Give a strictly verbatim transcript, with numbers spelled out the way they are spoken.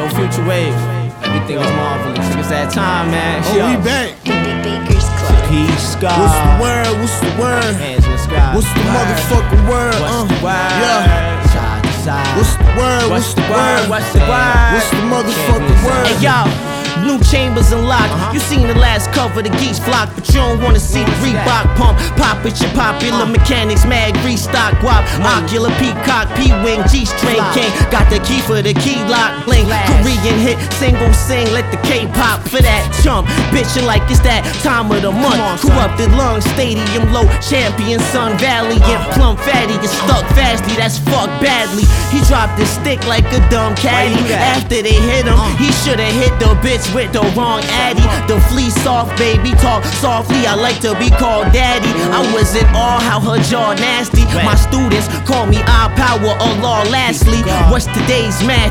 Yo, Future Wave, everything is marvelous. It's that time, man. Oh, Yo. we back. Big Baker's Club. Peace, Scott. What's the word? What's the word? Hands in the sky. What's the motherfucking word? What's Uh, the word? yeah. Side to side. What's the word? What's the word? What's the word? What's the motherfucking word? Hey y'all, new chambers unlocked. Uh-huh. You seen the last cover, the geese flock, but you don't wanna see the Reebok pump. Pop it, your popular mechanics, mag restock, wop, ocular peacock, P-wing, G-string king. Got the key for the key lock, bling. Korean hit, single sing, let the K-pop for that chump. Bitchin' like it's that time of the month. Corrupted lungs, stadium low, champion, sun, valiant, plum fatty, get stuck fastly, that's fuck badly. He dropped his stick like a dumb caddy. After they hit him, he shoulda hit the bitch with the wrong addy. The flea soft, baby, talk softly. I like to be called daddy. I was in awe how her jaw nasty. My students call me I power Allah. Lastly, what's today's math?